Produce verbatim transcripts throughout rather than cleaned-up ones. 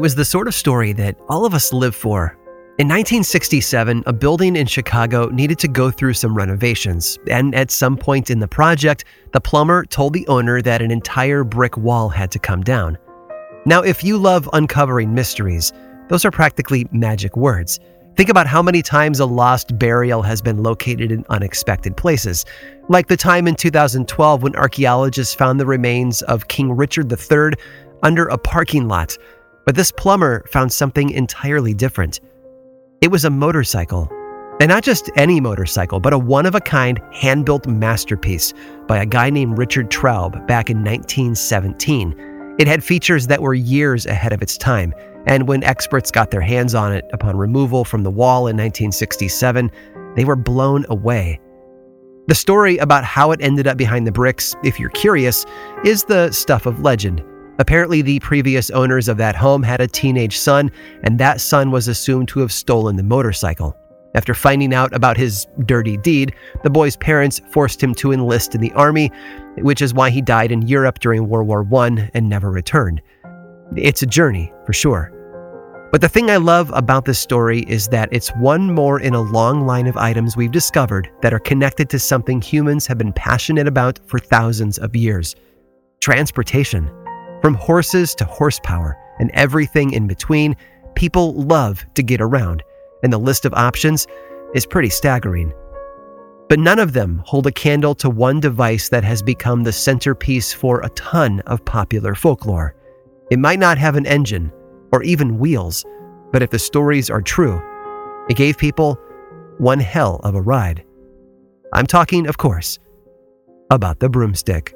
was the sort of story that all of us live for. In nineteen sixty-seven, a building in Chicago needed to go through some renovations, and at some point in the project, the plumber told the owner that an entire brick wall had to come down. Now, if you love uncovering mysteries, those are practically magic words. Think about how many times a lost burial has been located in unexpected places, like the time in two thousand twelve when archaeologists found the remains of King Richard the Third under a parking lot. But this plumber found something entirely different. It was a motorcycle. And not just any motorcycle, but a one-of-a-kind hand-built masterpiece by a guy named Richard Traub back in nineteen seventeen. It had features that were years ahead of its time, and when experts got their hands on it upon removal from the wall in nineteen sixty-seven, they were blown away. The story about how it ended up behind the bricks, if you're curious, is the stuff of legend. Apparently, the previous owners of that home had a teenage son, and that son was assumed to have stolen the motorcycle. After finding out about his dirty deed, the boy's parents forced him to enlist in the army, which is why he died in Europe during World War One and never returned. It's a journey, for sure. But the thing I love about this story is that it's one more in a long line of items we've discovered that are connected to something humans have been passionate about for thousands of years. Transportation. From horses to horsepower and everything in between, people love to get around, and the list of options is pretty staggering. But none of them hold a candle to one device that has become the centerpiece for a ton of popular folklore. It might not have an engine or even wheels, but if the stories are true, it gave people one hell of a ride. I'm talking, of course, about the broomstick.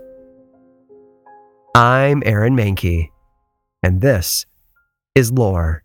I'm Aaron Mahnke, and this is Lore.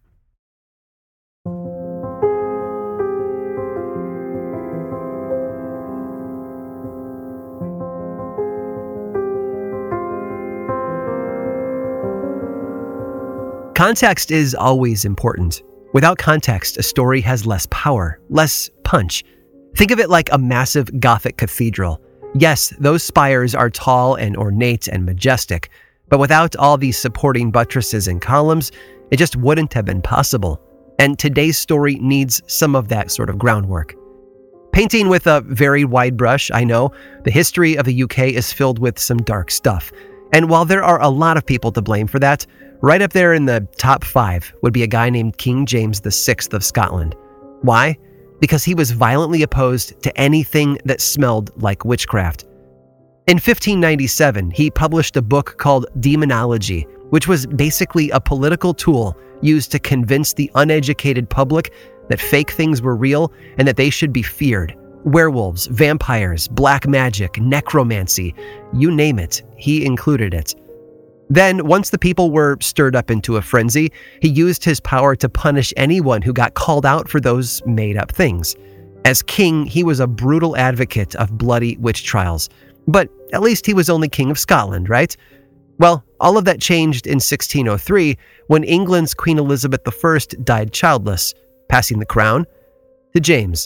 Context is always important. Without context, a story has less power, less punch. Think of it like a massive Gothic cathedral. Yes, those spires are tall and ornate and majestic, but without all these supporting buttresses and columns, it just wouldn't have been possible. And today's story needs some of that sort of groundwork. Painting with a very wide brush, I know, the history of the U K is filled with some dark stuff. And while there are a lot of people to blame for that, right up there in the top five would be a guy named King James the Sixth of Scotland. Why? Because he was violently opposed to anything that smelled like witchcraft. In fifteen ninety-seven, he published a book called Demonology, which was basically a political tool used to convince the uneducated public that fake things were real and that they should be feared. Werewolves, vampires, black magic, necromancy, you name it, he included it. Then, once the people were stirred up into a frenzy, he used his power to punish anyone who got called out for those made-up things. As king, he was a brutal advocate of bloody witch trials. But at least he was only king of Scotland, right? Well, all of that changed in sixteen oh three when England's Queen Elizabeth the First died childless, passing the crown to James.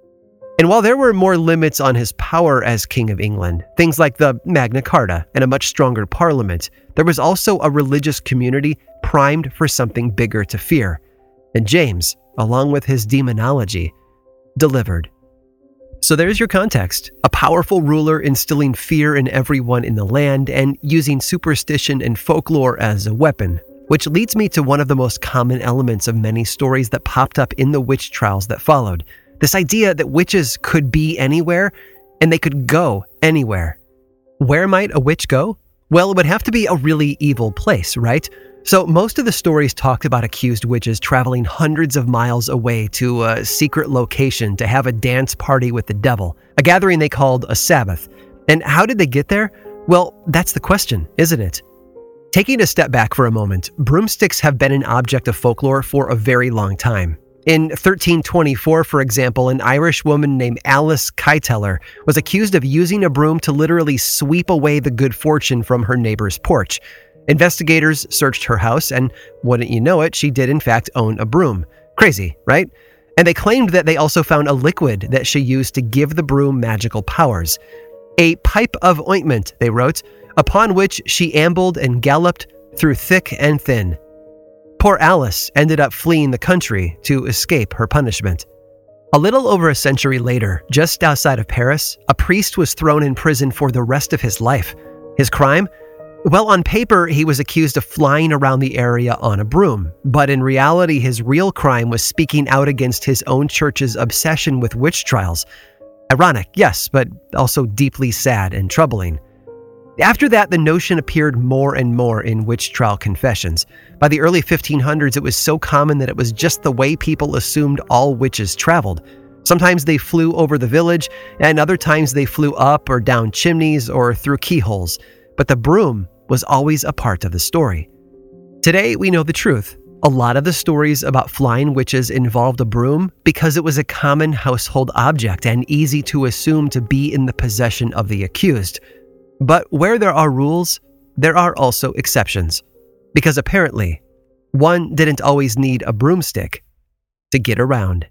And while there were more limits on his power as King of England, things like the Magna Carta and a much stronger parliament, there was also a religious community primed for something bigger to fear. And James, along with his demonology, delivered. So there's your context. A powerful ruler instilling fear in everyone in the land and using superstition and folklore as a weapon, which leads me to one of the most common elements of many stories that popped up in the witch trials that followed. This idea that witches could be anywhere and they could go anywhere. Where might a witch go? Well, it would have to be a really evil place, right? So most of the stories talked about accused witches traveling hundreds of miles away to a secret location to have a dance party with the devil, a gathering they called a Sabbath. And how did they get there? Well, that's the question, isn't it? Taking a step back for a moment, broomsticks have been an object of folklore for a very long time. In thirteen twenty-four, for example, an Irish woman named Alice Kyteler was accused of using a broom to literally sweep away the good fortune from her neighbor's porch. Investigators searched her house, and wouldn't you know it, she did in fact own a broom. Crazy, right? And they claimed that they also found a liquid that she used to give the broom magical powers. A pipe of ointment, they wrote, upon which she ambled and galloped through thick and thin. Poor Alice ended up fleeing the country to escape her punishment. A little over a century later, just outside of Paris, a priest was thrown in prison for the rest of his life. His crime? Well, on paper, he was accused of flying around the area on a broom, but in reality, his real crime was speaking out against his own church's obsession with witch trials. Ironic, yes, but also deeply sad and troubling. After that, the notion appeared more and more in witch trial confessions. By the early fifteen hundreds, it was so common that it was just the way people assumed all witches traveled. Sometimes they flew over the village, and other times they flew up or down chimneys or through keyholes. But the broom was always a part of the story. Today, we know the truth. A lot of the stories about flying witches involved a broom because it was a common household object and easy to assume to be in the possession of the accused. But where there are rules, there are also exceptions. Because apparently, one didn't always need a broomstick to get around.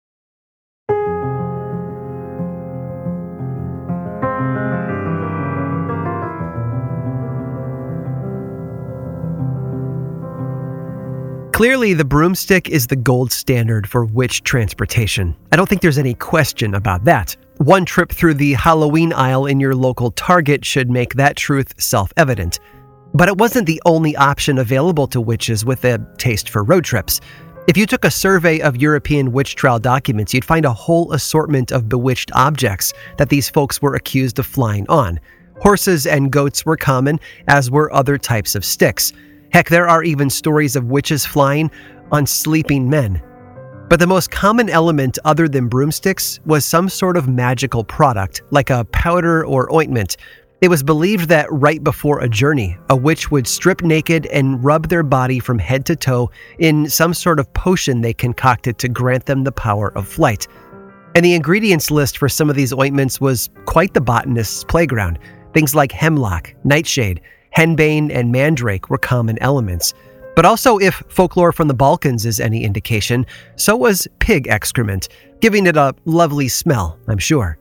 Clearly, the broomstick is the gold standard for witch transportation. I don't think there's any question about that. One trip through the Halloween aisle in your local Target should make that truth self-evident. But it wasn't the only option available to witches with a taste for road trips. If you took a survey of European witch trial documents, you'd find a whole assortment of bewitched objects that these folks were accused of flying on. Horses and goats were common, as were other types of sticks. Heck, there are even stories of witches flying on sleeping men. But the most common element other than broomsticks was some sort of magical product, like a powder or ointment. It was believed that right before a journey, a witch would strip naked and rub their body from head to toe in some sort of potion they concocted to grant them the power of flight. And the ingredients list for some of these ointments was quite the botanist's playground. Things like hemlock, nightshade, henbane, and mandrake were common elements. But also, if folklore from the Balkans is any indication, so was pig excrement, giving it a lovely smell, I'm sure.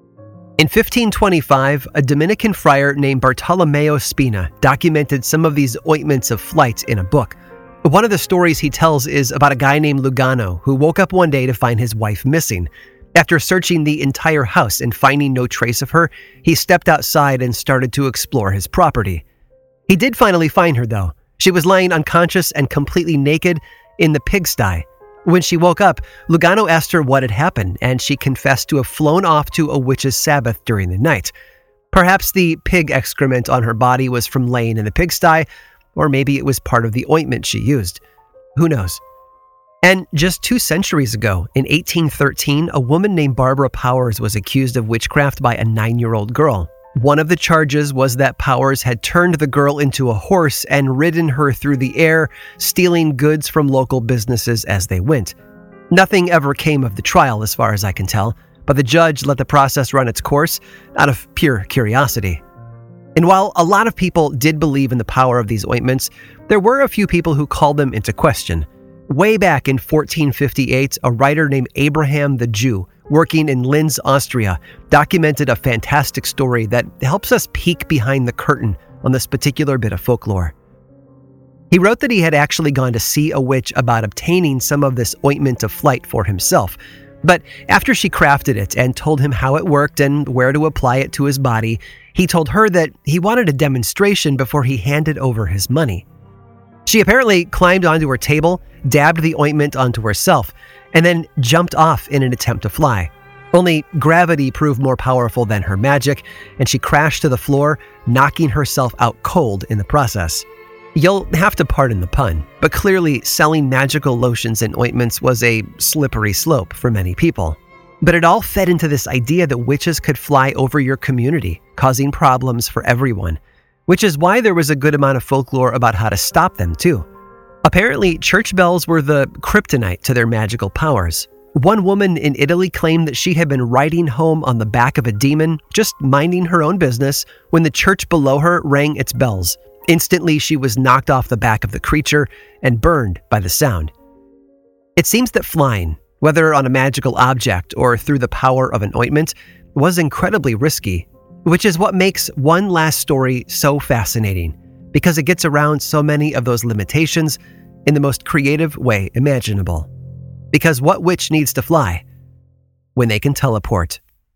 In fifteen twenty-five, a Dominican friar named Bartolomeo Spina documented some of these ointments of flight in a book. One of the stories he tells is about a guy named Lugano who woke up one day to find his wife missing. After searching the entire house and finding no trace of her, he stepped outside and started to explore his property. He did finally find her, though. She was lying unconscious and completely naked in the pigsty. When she woke up, Lugano asked her what had happened, and she confessed to have flown off to a witch's sabbath during the night. Perhaps the pig excrement on her body was from laying in the pigsty, or maybe it was part of the ointment she used. Who knows? And just two centuries ago, in eighteen thirteen, a woman named Barbara Powers was accused of witchcraft by a nine-year-old girl. One of the charges was that Powers had turned the girl into a horse and ridden her through the air, stealing goods from local businesses as they went. Nothing ever came of the trial, as far as I can tell, but the judge let the process run its course out of pure curiosity. And while a lot of people did believe in the power of these ointments, there were a few people who called them into question. Way back in fourteen fifty-eight, a writer named Abraham the Jew, working in Linz, Austria, documented a fantastic story that helps us peek behind the curtain on this particular bit of folklore. He wrote that he had actually gone to see a witch about obtaining some of this ointment of flight for himself, but after she crafted it and told him how it worked and where to apply it to his body, he told her that he wanted a demonstration before he handed over his money. She apparently climbed onto her table, dabbed the ointment onto herself, and then jumped off in an attempt to fly. Only gravity proved more powerful than her magic, and she crashed to the floor, knocking herself out cold in the process. You'll have to pardon the pun, but clearly selling magical lotions and ointments was a slippery slope for many people. But it all fed into this idea that witches could fly over your community, causing problems for everyone, which is why there was a good amount of folklore about how to stop them, too. Apparently, church bells were the kryptonite to their magical powers. One woman in Italy claimed that she had been riding home on the back of a demon, just minding her own business, when the church below her rang its bells. Instantly, she was knocked off the back of the creature and burned by the sound. It seems that flying, whether on a magical object or through the power of an ointment, was incredibly risky, which is what makes One Last Story so fascinating, because it gets around so many of those limitations in the most creative way imaginable. Because what witch needs to fly when they can teleport?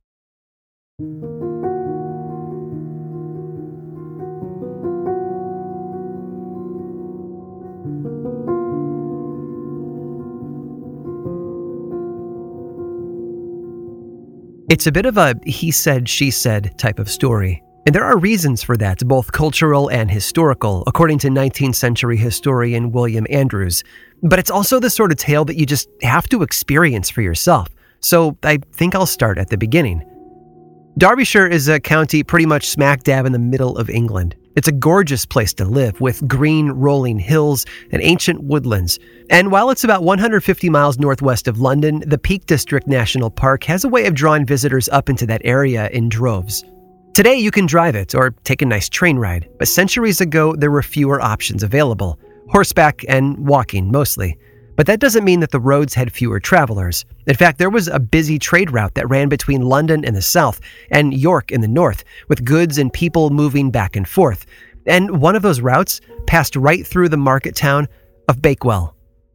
It's a bit of a he said, she said type of story. And there are reasons for that, both cultural and historical, according to nineteenth century historian William Andrews. But it's also the sort of tale that you just have to experience for yourself. So I think I'll start at the beginning. Derbyshire is a county pretty much smack dab in the middle of England. It's a gorgeous place to live, with green rolling hills and ancient woodlands. And while it's about one hundred fifty miles northwest of London, the Peak District National Park has a way of drawing visitors up into that area in droves. Today you can drive it or take a nice train ride, but centuries ago there were fewer options available, horseback and walking mostly. But that doesn't mean that the roads had fewer travelers. In fact, there was a busy trade route that ran between London in the south and York in the north, with goods and people moving back and forth. And one of those routes passed right through the market town of Bakewell.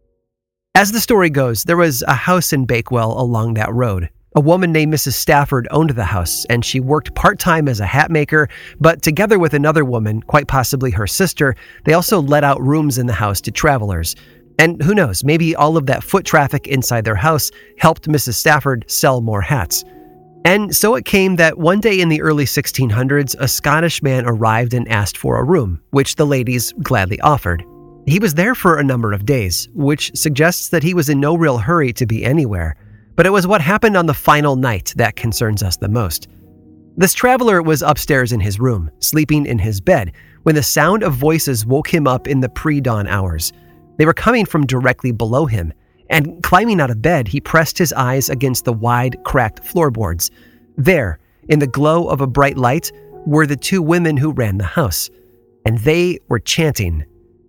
As the story goes, there was a house in Bakewell along that road. A woman named Missus Stafford owned the house, and she worked part-time as a hat maker, but together with another woman, quite possibly her sister, they also let out rooms in the house to travelers. And who knows, maybe all of that foot traffic inside their house helped Missus Stafford sell more hats. And so it came that one day in the early sixteen hundreds, a Scottish man arrived and asked for a room, which the ladies gladly offered. He was there for a number of days, which suggests that he was in no real hurry to be anywhere. But it was what happened on the final night that concerns us the most. This traveler was upstairs in his room, sleeping in his bed, when the sound of voices woke him up in the pre-dawn hours. They were coming from directly below him, and climbing out of bed, he pressed his eyes against the wide, cracked floorboards. There, in the glow of a bright light, were the two women who ran the house, and they were chanting.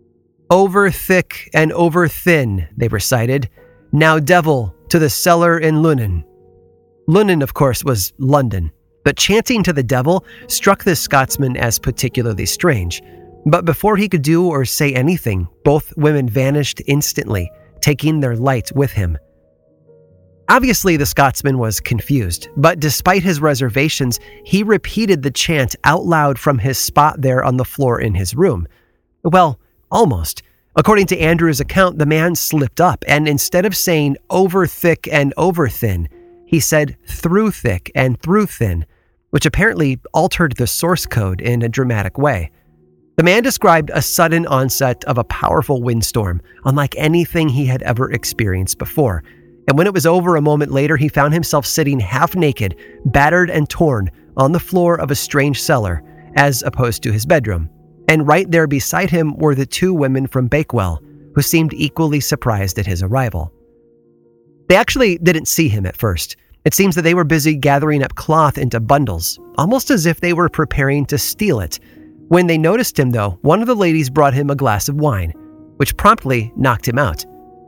"Over thick and over thin," they recited. "Now devil, to the cellar in Lunnon." Lunnon, of course, was London, but chanting to the devil struck this Scotsman as particularly strange. But before he could do or say anything, both women vanished instantly, taking their light with him. Obviously, the Scotsman was confused, but despite his reservations, he repeated the chant out loud from his spot there on the floor in his room. Well, almost. According to Andrew's account, the man slipped up, and instead of saying over thick and over thin, he said through thick and through thin, which apparently altered the source code in a dramatic way. The man described a sudden onset of a powerful windstorm, unlike anything he had ever experienced before. And when it was over a moment later, he found himself sitting half naked, battered and torn, on the floor of a strange cellar, as opposed to his bedroom. And right there beside him were the two women from Bakewell, who seemed equally surprised at his arrival. They actually didn't see him at first. It seems that they were busy gathering up cloth into bundles, almost as if they were preparing to steal it. When they noticed him, though, one of the ladies brought him a glass of wine, which promptly knocked him out.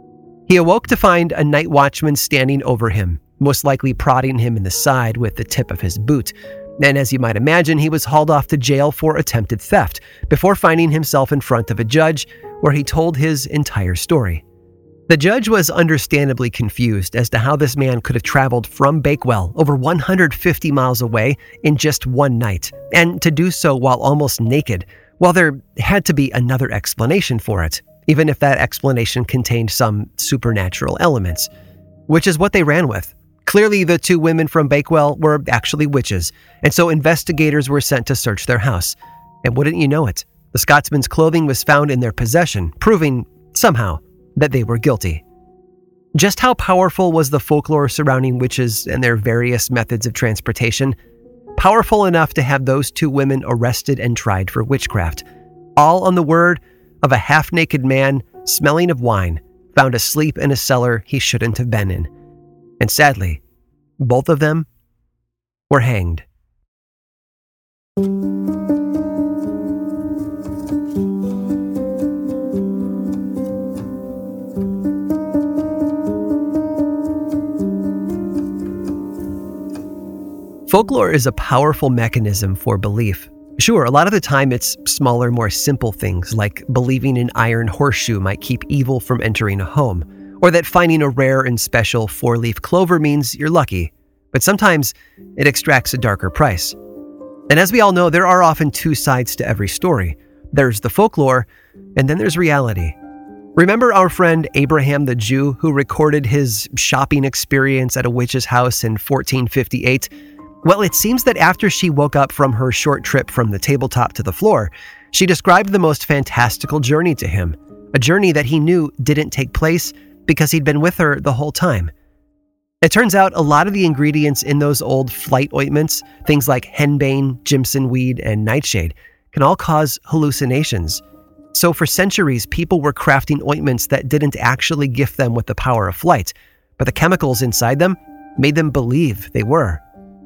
He awoke to find a night watchman standing over him, most likely prodding him in the side with the tip of his boot. And as you might imagine, he was hauled off to jail for attempted theft, before finding himself in front of a judge, where he told his entire story. The judge was understandably confused as to how this man could have traveled from Bakewell over one hundred fifty miles away in just one night, and to do so while almost naked, while there had to be another explanation for it, even if that explanation contained some supernatural elements, which is what they ran with. Clearly, the two women from Bakewell were actually witches, and so investigators were sent to search their house. And wouldn't you know it, the Scotsman's clothing was found in their possession, proving, somehow, that they were guilty. Just how powerful was the folklore surrounding witches and their various methods of transportation? Powerful enough to have those two women arrested and tried for witchcraft, all on the word of a half-naked man smelling of wine, found asleep in a cellar he shouldn't have been in. And sadly, both of them were hanged. Folklore is a powerful mechanism for belief. Sure, a lot of the time it's smaller, more simple things like believing an iron horseshoe might keep evil from entering a home, or that finding a rare and special four-leaf clover means you're lucky. But sometimes it extracts a darker price. And as we all know, there are often two sides to every story. There's the folklore, and then there's reality. Remember our friend Abraham the Jew who recorded his shopping experience at a witch's house in fourteen fifty-eight? Well, it seems that after she woke up from her short trip from the tabletop to the floor, she described the most fantastical journey to him, a journey that he knew didn't take place because he'd been with her the whole time. It turns out a lot of the ingredients in those old flight ointments, things like henbane, Jimson weed, and nightshade, can all cause hallucinations. So for centuries, people were crafting ointments that didn't actually gift them with the power of flight, but the chemicals inside them made them believe they were.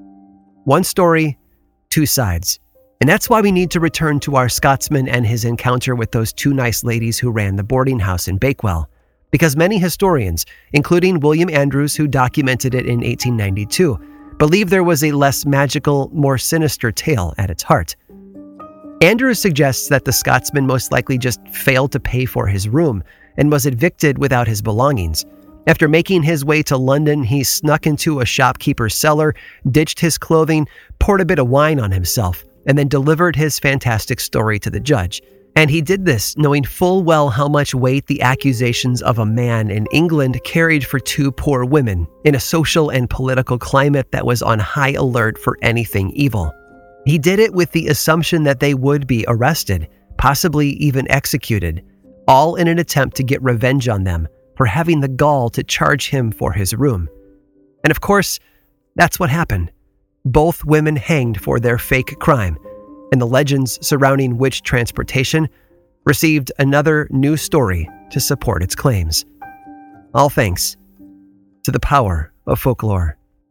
One story, two sides. And that's why we need to return to our Scotsman and his encounter with those two nice ladies who ran the boarding house in Bakewell. Because many historians, including William Andrews, who documented it in eighteen ninety-two, believe there was a less magical, more sinister tale at its heart. Andrews suggests that the Scotsman most likely just failed to pay for his room and was evicted without his belongings. After making his way to London, he snuck into a shopkeeper's cellar, ditched his clothing, poured a bit of wine on himself, and then delivered his fantastic story to the judge. And he did this knowing full well how much weight the accusations of a man in England carried for two poor women in a social and political climate that was on high alert for anything evil. He did it with the assumption that they would be arrested, possibly even executed, all in an attempt to get revenge on them for having the gall to charge him for his room. And of course, that's what happened. Both women hanged for their fake crime, and the legends surrounding witch transportation received another new story to support its claims. All thanks to the power of folklore.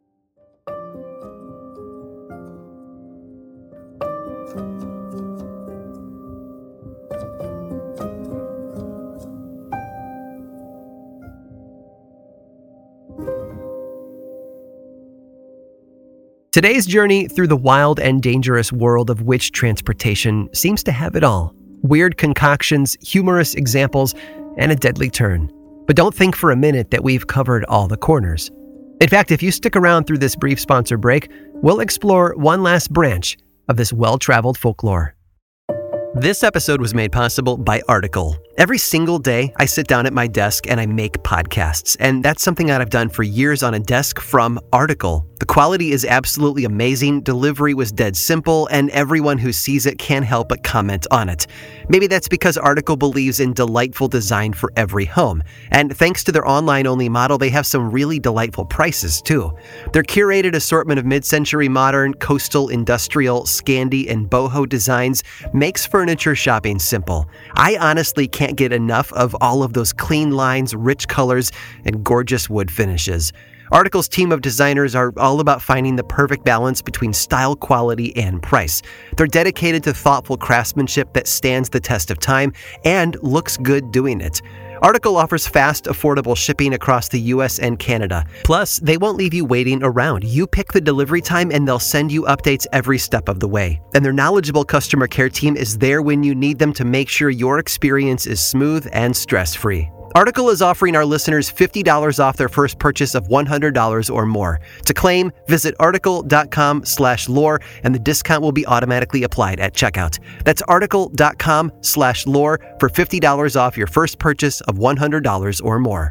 Today's journey through the wild and dangerous world of witch transportation seems to have it all. Weird concoctions, humorous examples, and a deadly turn. But don't think for a minute that we've covered all the corners. In fact, if you stick around through this brief sponsor break, we'll explore one last branch of this well-traveled folklore. This episode was made possible by Article. Every single day, I sit down at my desk and I make podcasts, and that's something that I've done for years on a desk from Article. The quality is absolutely amazing, delivery was dead simple, and everyone who sees it can't help but comment on it. Maybe that's because Article believes in delightful design for every home, and thanks to their online-only model, they have some really delightful prices, too. Their curated assortment of mid-century modern, coastal, industrial, Scandi, and boho designs makes furniture shopping simple. I honestly can't get enough of all of those clean lines, rich colors, and gorgeous wood finishes. Article's team of designers are all about finding the perfect balance between style, quality, and price. They're dedicated to thoughtful craftsmanship that stands the test of time and looks good doing it. Article offers fast, affordable shipping across the U S and Canada. Plus, they won't leave you waiting around. You pick the delivery time and they'll send you updates every step of the way. And their knowledgeable customer care team is there when you need them to make sure your experience is smooth and stress-free. Article is offering our listeners fifty dollars off their first purchase of one hundred dollars or more. To claim, visit article.com slash lore and the discount will be automatically applied at checkout. That's article.com slash lore for fifty dollars off your first purchase of one hundred dollars or more.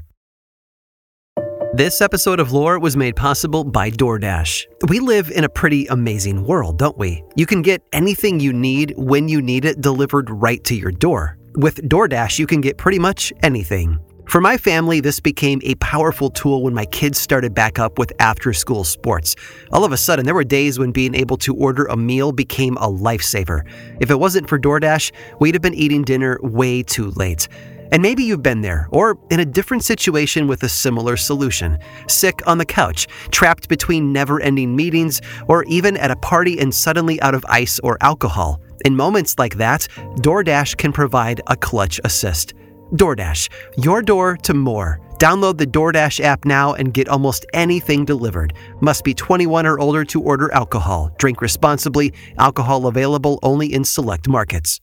This episode of Lore was made possible by DoorDash. We live in a pretty amazing world, don't we? You can get anything you need when you need it delivered right to your door. With DoorDash, you can get pretty much anything. For my family, this became a powerful tool when my kids started back up with after-school sports. All of a sudden, there were days when being able to order a meal became a lifesaver. If it wasn't for DoorDash, we'd have been eating dinner way too late. And maybe you've been there, or in a different situation with a similar solution. Sick on the couch, trapped between never-ending meetings, or even at a party and suddenly out of ice or alcohol. In moments like that, DoorDash can provide a clutch assist. DoorDash, your door to more. Download the DoorDash app now and get almost anything delivered. Must be twenty-one or older to order alcohol. Drink responsibly. Alcohol available only in select markets.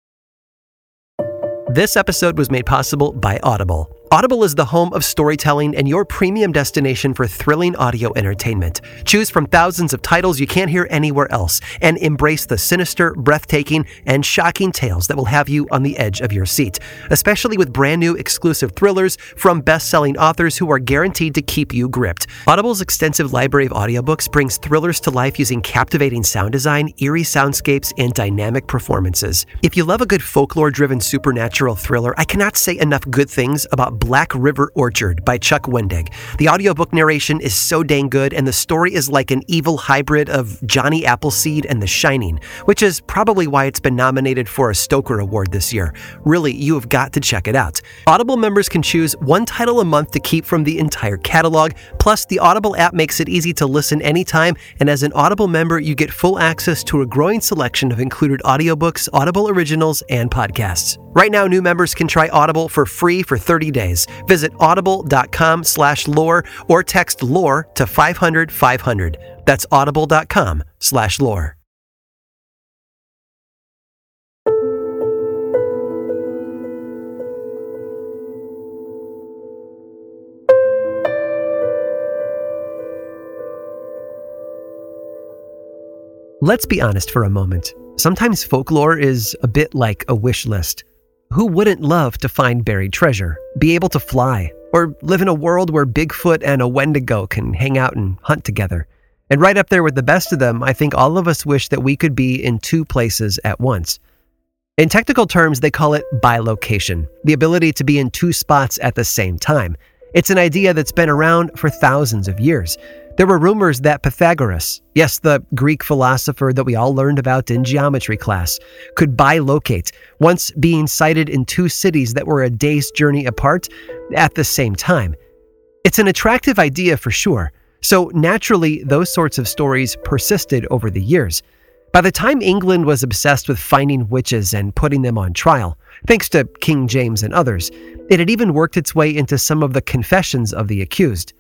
This episode was made possible by Audible. Audible is the home of storytelling and your premium destination for thrilling audio entertainment. Choose from thousands of titles you can't hear anywhere else and embrace the sinister, breathtaking, and shocking tales that will have you on the edge of your seat, especially with brand new exclusive thrillers from best-selling authors who are guaranteed to keep you gripped. Audible's extensive library of audiobooks brings thrillers to life using captivating sound design, eerie soundscapes, and dynamic performances. If you love a good folklore-driven supernatural thriller, I cannot say enough good things about Black River Orchard by Chuck Wendig. The audiobook narration is so dang good, and the story is like an evil hybrid of Johnny Appleseed and The Shining, which is probably why it's been nominated for a Stoker Award this year. Really, you have got to check it out. Audible members can choose one title a month to keep from the entire catalog, plus the Audible app makes it easy to listen anytime, and as an Audible member, you get full access to a growing selection of included audiobooks, Audible originals, and podcasts. Right now, new members can try Audible for free for thirty days. Visit audible.com slash lore or text lore to five hundred five hundred. That's audible.com slash lore. Let's be honest for a moment. Sometimes folklore is a bit like a wish list. Who wouldn't love to find buried treasure, be able to fly, or live in a world where Bigfoot and a Wendigo can hang out and hunt together? And right up there with the best of them, I think all of us wish that we could be in two places at once. In technical terms, they call it bilocation, the ability to be in two spots at the same time. It's an idea that's been around for thousands of years. There were rumors that Pythagoras, yes, the Greek philosopher that we all learned about in geometry class, could bilocate, once being sighted in two cities that were a day's journey apart at the same time. It's an attractive idea for sure, so naturally those sorts of stories persisted over the years. By the time England was obsessed with finding witches and putting them on trial, thanks to King James and others, it had even worked its way into some of the confessions of the accused.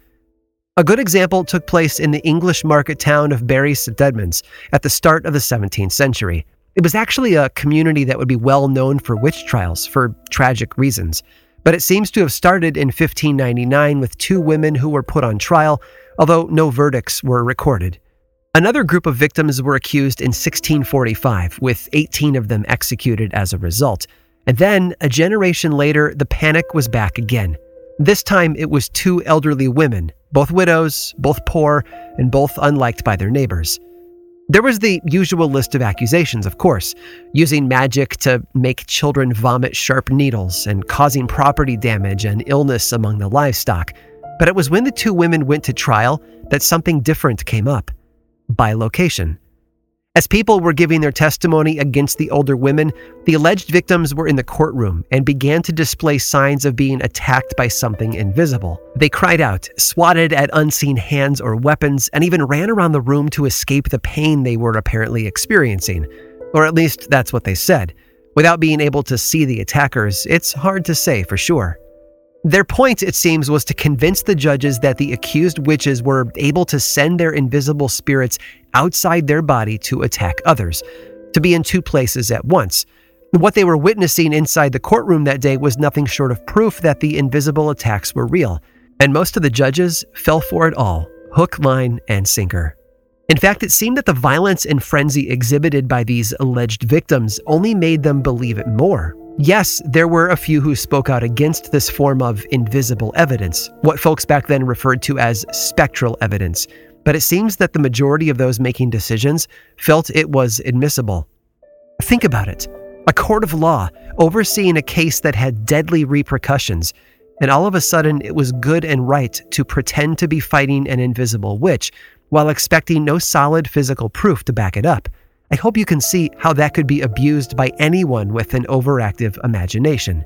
A good example took place in the English market town of Bury Saint Edmunds at the start of the seventeenth century. It was actually a community that would be well known for witch trials for tragic reasons, but it seems to have started in fifteen ninety-nine with two women who were put on trial, although no verdicts were recorded. Another group of victims were accused in sixteen forty-five, with eighteen of them executed as a result. And then, a generation later, the panic was back again. This time, it was two elderly women, both widows, both poor, and both unliked by their neighbors. There was the usual list of accusations, of course, using magic to make children vomit sharp needles and causing property damage and illness among the livestock. But it was when the two women went to trial that something different came up: bilocation. As people were giving their testimony against the older women, the alleged victims were in the courtroom and began to display signs of being attacked by something invisible. They cried out, swatted at unseen hands or weapons, and even ran around the room to escape the pain they were apparently experiencing. Or at least that's what they said. Without being able to see the attackers, it's hard to say for sure. Their point, it seems, was to convince the judges that the accused witches were able to send their invisible spirits outside their body to attack others, to be in two places at once. What they were witnessing inside the courtroom that day was nothing short of proof that the invisible attacks were real, and most of the judges fell for it all, hook, line, and sinker. In fact, it seemed that the violence and frenzy exhibited by these alleged victims only made them believe it more. Yes, there were a few who spoke out against this form of invisible evidence, what folks back then referred to as spectral evidence, but it seems that the majority of those making decisions felt it was admissible. Think about it. A court of law overseeing a case that had deadly repercussions, and all of a sudden it was good and right to pretend to be fighting an invisible witch while expecting no solid physical proof to back it up. I hope you can see how that could be abused by anyone with an overactive imagination.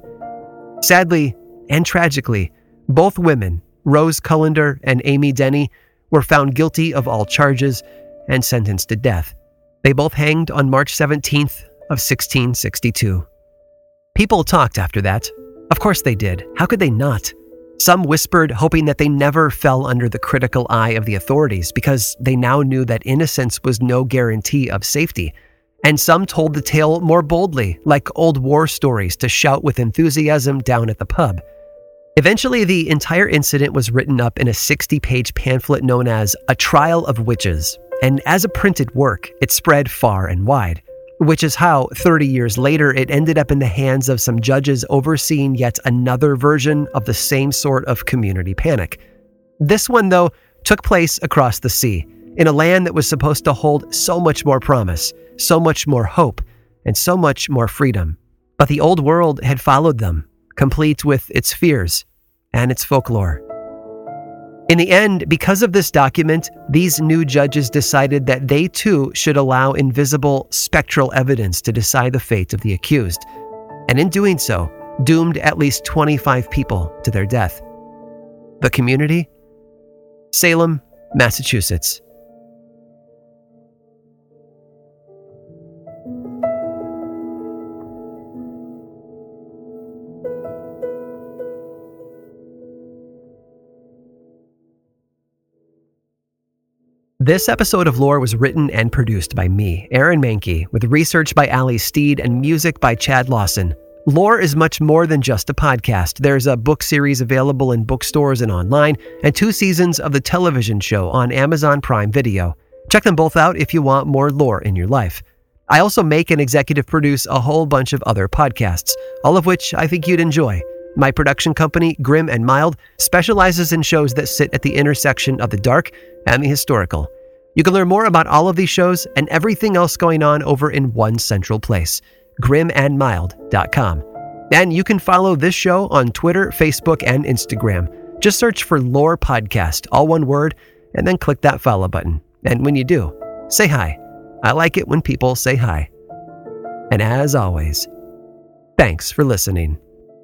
Sadly, and tragically, both women, Rose Cullender and Amy Denny, were found guilty of all charges and sentenced to death. They both hanged on March seventeenth of sixteen sixty-two. People talked after that. Of course they did. How could they not? Some whispered, hoping that they never fell under the critical eye of the authorities because they now knew that innocence was no guarantee of safety. And some told the tale more boldly, like old war stories to shout with enthusiasm down at the pub. Eventually, the entire incident was written up in a sixty-page pamphlet known as A Trial of Witches, and as a printed work, it spread far and wide, which is how, thirty years later, it ended up in the hands of some judges overseeing yet another version of the same sort of community panic. This one, though, took place across the sea, in a land that was supposed to hold so much more promise, so much more hope, and so much more freedom. But the old world had followed them, complete with its fears and its folklore. In the end, because of this document, these new judges decided that they too should allow invisible, spectral evidence to decide the fate of the accused, and in doing so, doomed at least twenty-five people to their death. The community? Salem, Massachusetts. This episode of Lore was written and produced by me, Aaron Mahnke, with research by Ali Steed and music by Chad Lawson. Lore is much more than just a podcast. There's a book series available in bookstores and online, and two seasons of the television show on Amazon Prime Video. Check them both out if you want more lore in your life. I also make and executive produce a whole bunch of other podcasts, all of which I think you'd enjoy. My production company, Grim and Mild, specializes in shows that sit at the intersection of the dark and the historical. You can learn more about all of these shows and everything else going on over in one central place, grim and mild dot com. And you can follow this show on Twitter, Facebook, and Instagram. Just search for Lore Podcast, all one word, and then click that follow button. And when you do, say hi. I like it when people say hi. And as always, thanks for listening.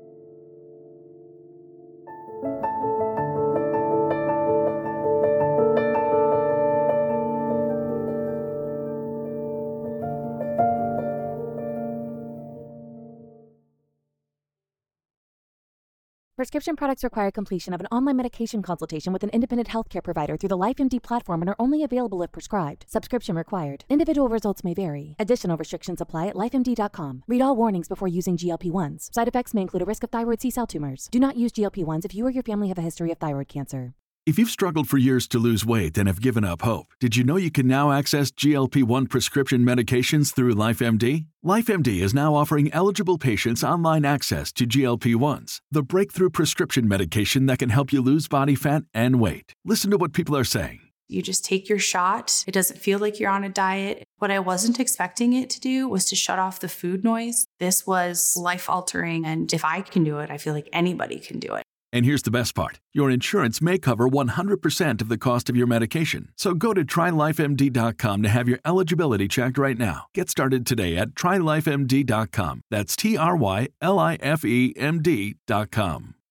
Prescription products require completion of an online medication consultation with an independent healthcare provider through the LifeMD platform and are only available if prescribed. Subscription required. Individual results may vary. Additional restrictions apply at life M D dot com. Read all warnings before using G L P ones. Side effects may include a risk of thyroid C-cell tumors. Do not use G L P ones if you or your family have a history of thyroid cancer. If you've struggled for years to lose weight and have given up hope, did you know you can now access G L P one prescription medications through LifeMD? LifeMD is now offering eligible patients online access to G L P ones, the breakthrough prescription medication that can help you lose body fat and weight. Listen to what people are saying. You just take your shot. It doesn't feel like you're on a diet. What I wasn't expecting it to do was to shut off the food noise. This was life-altering, and if I can do it, I feel like anybody can do it. And here's the best part. Your insurance may cover one hundred percent of the cost of your medication. So go to try life M D dot com to have your eligibility checked right now. Get started today at try life M D dot com. That's T R Y L I F E M D dot com.